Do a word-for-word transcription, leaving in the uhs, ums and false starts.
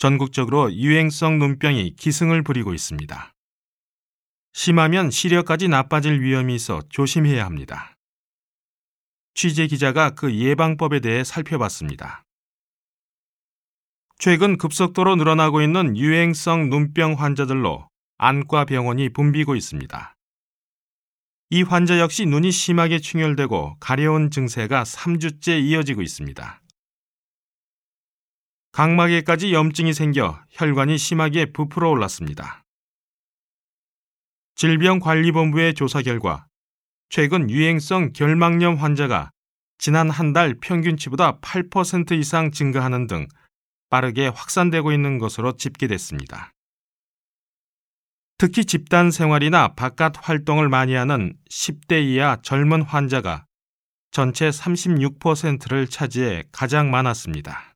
전국적으로 유행성 눈병이 기승을 부리고 있습니다. 심하면 시력까지 나빠질 위험이 있어 조심해야 합니다. 취재 기자가 그 예방법에 대해 살펴봤습니다. 최근 급속도로 늘어나고 있는 유행성 눈병 환자들로 안과 병원이 붐비고 있습니다. 이 환자 역시 눈이 심하게 충혈되고 가려운 증세가 삼 주째 이어지고 있습니다. 각막에까지 염증이 생겨 혈관이 심하게 부풀어 올랐습니다. 질병관리본부의 조사 결과 최근 유행성 결막염 환자가 지난 한 달 평균치보다 팔 퍼센트 이상 증가하는 등 빠르게 확산되고 있는 것으로 집계됐습니다. 특히 집단 생활이나 바깥 활동을 많이 하는 십 대 이하 젊은 환자가 전체 삼십육 퍼센트를 차지해 가장 많았습니다.